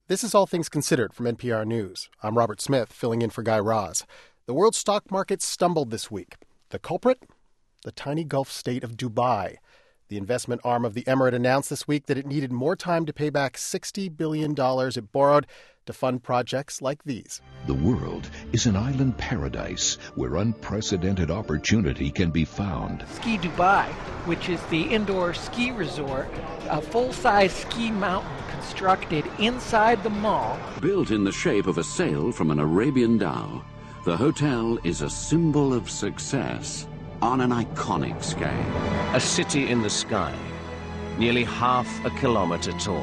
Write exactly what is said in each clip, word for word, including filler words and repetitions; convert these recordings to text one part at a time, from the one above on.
This is All Things Considered from N P R News. I'm Robert Smith, filling in for Guy Raz. The world stock market stumbled this week. The culprit? The tiny Gulf state of Dubai. The investment arm of the emirate announced this week that it needed more time to pay back sixty billion dollars it borrowed to fund projects like these. The world is an island paradise where unprecedented opportunity can be found. Ski Dubai, which is the indoor ski resort, a full-size ski mountain constructed inside the mall. Built in the shape of a sail from an Arabian dhow, the hotel is a symbol of success on an iconic scale. A city in the sky, nearly half a kilometer tall.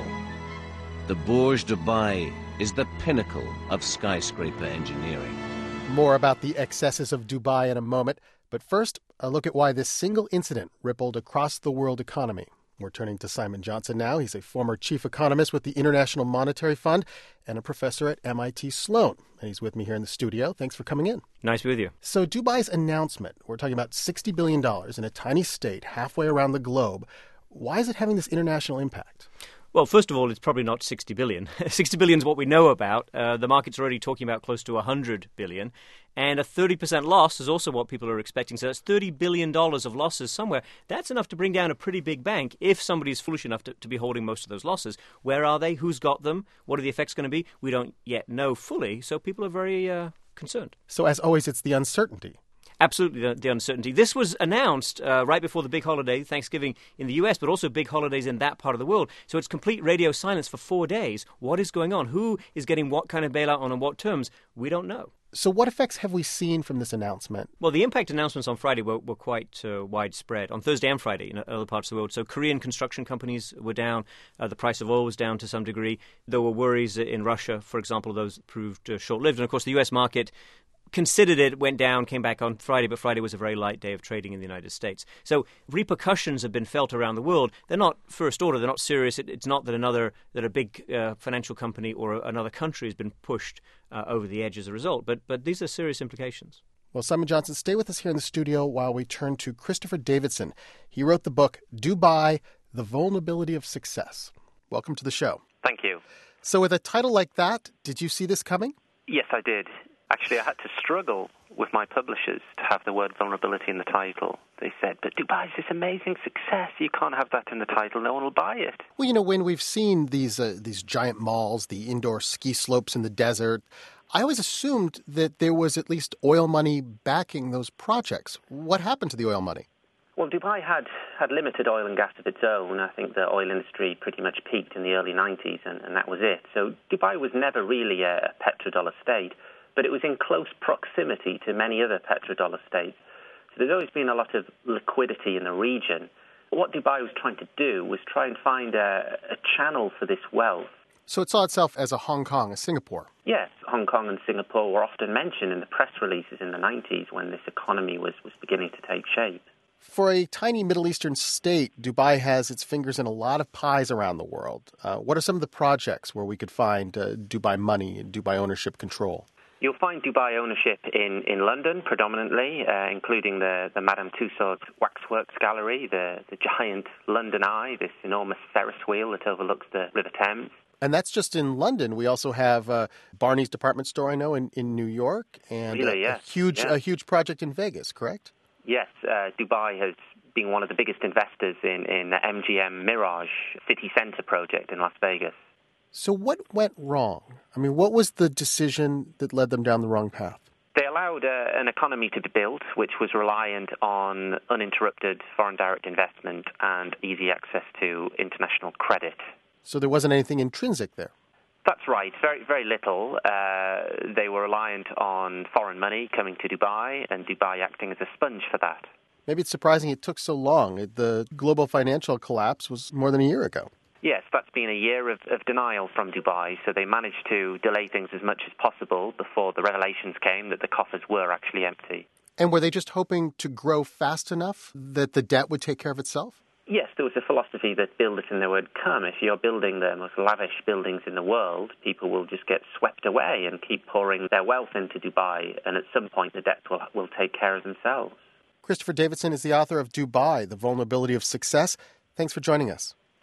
The Burj Dubai is the pinnacle of skyscraper engineering. More about the excesses of Dubai in a moment, but first, a look at why this single incident rippled across the world economy. We're turning to Simon Johnson now. He's a former chief economist with the International Monetary Fund and a professor at M I T Sloan. And he's with me here in the studio. Thanks for coming in. Nice to be with you. So Dubai's announcement, we're talking about sixty billion dollars in a tiny state halfway around the globe. Why is it having this international impact? Well, first of all, it's probably not sixty billion. sixty billion is what we know about. Uh, the market's already talking about close to one hundred billion. And a thirty percent loss is also what people are expecting. So that's thirty billion dollars of losses somewhere. That's enough to bring down a pretty big bank if somebody's foolish enough to, to be holding most of those losses. Where are they? Who's got them? What are the effects going to be? We don't yet know fully. So people are very uh, concerned. So as always, it's the uncertainty. Absolutely, the, the uncertainty. This was announced uh, right before the big holiday, Thanksgiving in the U S, but also big holidays in that part of the world. So it's complete radio silence for four days. What is going on? Who is getting what kind of bailout on, on what terms? We don't know. So what effects have we seen from this announcement? Well, the impact announcements on Friday were, were quite uh, widespread, on Thursday and Friday in other parts of the world. So Korean construction companies were down. Uh, the price of oil was down to some degree. There were worries in Russia, for example, those proved uh, short-lived. And, of course, the U S market considered it, went down, came back on Friday, but Friday was a very light day of trading in the United States. So repercussions have been felt around the world. They're not first order. They're not serious. It, it's not that another that a big uh, financial company or another country has been pushed uh, over the edge as a result. But but these are serious implications. Well, Simon Johnson, stay with us here in the studio while we turn to Christopher Davidson. He wrote the book, Dubai, The Vulnerability of Success. Welcome to the show. Thank you. So with a title like that, did you see this coming? Yes, I did. Actually, I had to struggle with my publishers to have the word vulnerability in the title. They said, but Dubai is this amazing success. You can't have that in the title. No one will buy it. Well, you know, when we've seen these uh, these giant malls, the indoor ski slopes in the desert, I always assumed that there was at least oil money backing those projects. What happened to the oil money? Well, Dubai had, had limited oil and gas of its own. I think the oil industry pretty much peaked in the early nineties, and, and that was it. So Dubai was never really a petrodollar state, but it was in close proximity to many other petrodollar states. So there's always been a lot of liquidity in the region. What Dubai was trying to do was try and find a, a channel for this wealth. So it saw itself as a Hong Kong, a Singapore. Yes, Hong Kong and Singapore were often mentioned in the press releases in the nineties when this economy was, was beginning to take shape. For a tiny Middle Eastern state, Dubai has its fingers in a lot of pies around the world. Uh, what are some of the projects where we could find uh, Dubai money and Dubai ownership control? You'll find Dubai ownership in, in London predominantly, uh, including the, the Madame Tussauds Waxworks Gallery, the, the giant London Eye, this enormous Ferris wheel that overlooks the River Thames. And that's just in London. We also have uh, Barney's department store, I know, in, in New York, and really, a, yes. a huge yes. a huge project in Vegas, correct? Yes, uh, Dubai has been one of the biggest investors in, in the M G M Mirage City Centre project in Las Vegas. So what went wrong? I mean, what was the decision that led them down the wrong path? They allowed uh, an economy to be built which was reliant on uninterrupted foreign direct investment and easy access to international credit. So there wasn't anything intrinsic there? That's right. Very, very little. Uh, they were reliant on foreign money coming to Dubai and Dubai acting as a sponge for that. Maybe it's surprising it took so long. The global financial collapse was more than a year ago. Yes, that's been a year of, of denial from Dubai, so they managed to delay things as much as possible before the revelations came that the coffers were actually empty. And were they just hoping to grow fast enough that the debt would take care of itself? Yes, there was a philosophy that build it and they would come. If you're building the most lavish buildings in the world, people will just get swept away and keep pouring their wealth into Dubai, and at some point the debt will, will take care of themselves. Christopher Davidson is the author of Dubai, The Vulnerability of Success. Thanks for joining us.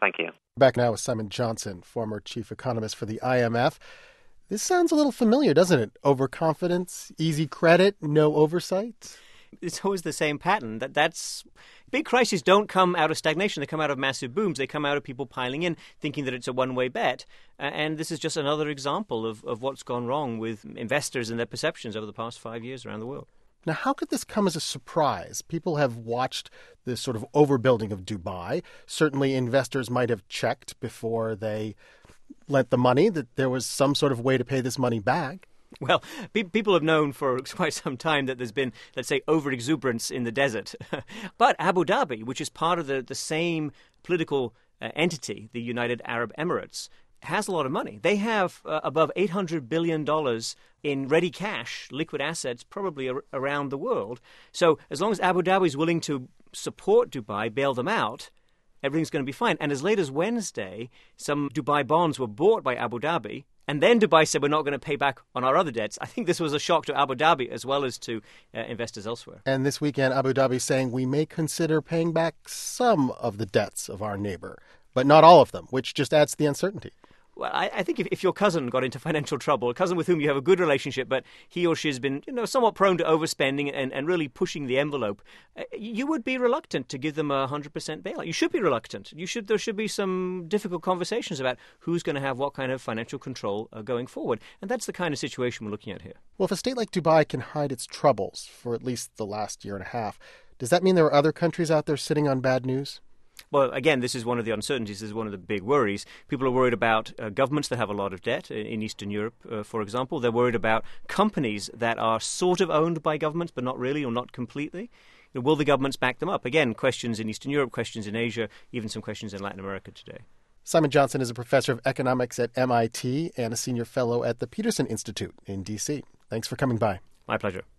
Thank you. Back now with Simon Johnson, former chief economist for the I M F. This sounds a little familiar, doesn't it? Overconfidence, easy credit, no oversight. It's always the same pattern. That that's big crises don't come out of stagnation. They come out of massive booms. They come out of people piling in, thinking that it's a one-way bet. Uh, and this is just another example of, of what's gone wrong with investors and their perceptions over the past five years around the world. Now, how could this come as a surprise? People have watched this sort of overbuilding of Dubai. Certainly investors might have checked before they lent the money that there was some sort of way to pay this money back. Well, pe- people have known for quite some time that there's been, let's say, over-exuberance in the desert. But Abu Dhabi, which is part of the, the same political uh, entity, the United Arab Emirates, has a lot of money. They have uh, above eight hundred billion dollars in ready cash, liquid assets, probably ar- around the world. So as long as Abu Dhabi is willing to support Dubai, bail them out, everything's going to be fine. And as late as Wednesday, some Dubai bonds were bought by Abu Dhabi, and then Dubai said, we're not going to pay back on our other debts. I think this was a shock to Abu Dhabi as well as to uh, investors elsewhere. And this weekend, Abu Dhabi is saying we may consider paying back some of the debts of our neighbor, but not all of them, which just adds to the uncertainty. Well, I, I think if, if your cousin got into financial trouble, a cousin with whom you have a good relationship, but he or she has been, you know, somewhat prone to overspending and, and really pushing the envelope, uh, you would be reluctant to give them a one hundred percent bailout. You should be reluctant. You should. There should be some difficult conversations about who's going to have what kind of financial control uh, going forward. And that's the kind of situation we're looking at here. Well, if a state like Dubai can hide its troubles for at least the last year and a half, does that mean there are other countries out there sitting on bad news? Well, again, this is one of the uncertainties. This is one of the big worries. People are worried about uh, governments that have a lot of debt in, in Eastern Europe, uh, for example. They're worried about companies that are sort of owned by governments, but not really or not completely. You know, will the governments back them up? Again, questions in Eastern Europe, questions in Asia, even some questions in Latin America today. Simon Johnson is a professor of economics at M I T and a senior fellow at the Peterson Institute in D C. Thanks for coming by. My pleasure.